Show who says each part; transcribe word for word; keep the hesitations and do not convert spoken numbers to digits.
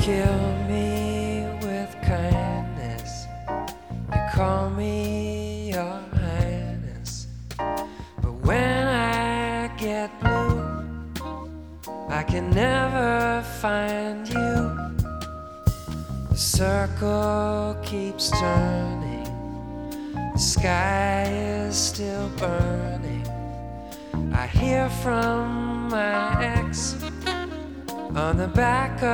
Speaker 1: kill me with kindness, you call me your highness. But when I get blue, I can never find you. The circle keeps turning, the sky is still burning. I hear from my ex on the back of